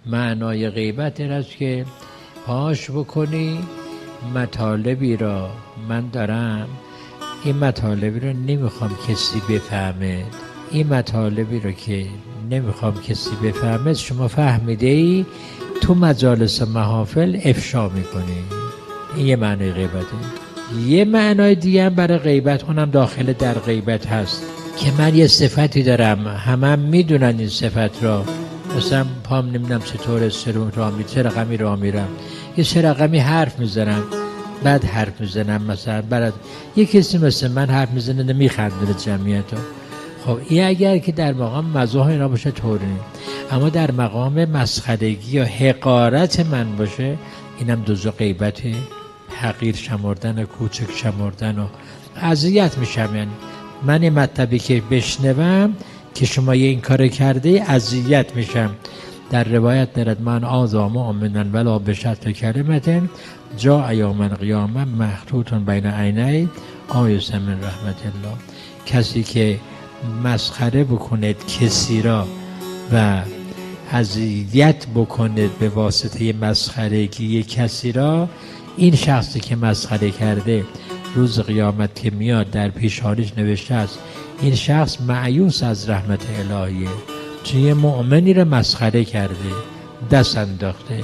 معنای غیبت این است که پاش بکنی مطالبی را من دارم، این مطالبی را نمیخوام کسی بفهمه، این مطالبی را که نمیخوام کسی بفهمه شما فهمیده ای تو مجالس محافل افشا میکنی. این یه معنی غیبته. یه معنای دیگه هم برای غیبت، اونم داخل در غیبت هست که من یه صفتی دارم، همه میدونن این صفت را، مثلا پام نمیدونم چطور چه رقمی راه میرم، یه چه رقمی حرف میزنم، بعد حرف میزنم، مثلا برای یه کسی مثل من حرف میزنه نمیخندونه جمعیت ها. خب این اگر که در مقام مزاح اینا باشه طوری، اما در مقام مسخرگی یا حقارت من باشه، اینم جزو غیبت، حقیر شمردن، کوچک شمردن و اذیت میشم. یعنی من این مطلبی که بشنوم که شما این کار کرده اذیت میشم. در روایت دارد من آذا مؤمنا ولا بشط کلمة جاء یوم القیامة مخطوط بین عینی آیس من رحمت الله. کسی که مسخره بکند کسی را و اذیت بکند به واسطه مسخرگی کسی را، این شخصی که مسخره کرده روز قیامت که میاد در پیشانیش نوشته است این شخص مایوس از رحمت الهیه، چون یه مؤمنی را مسخره کرده، دست انداخته.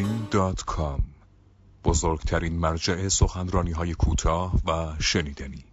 واعظین.com، بزرگترین مرجع سخنرانی‌های کوتاه و شنیدنی.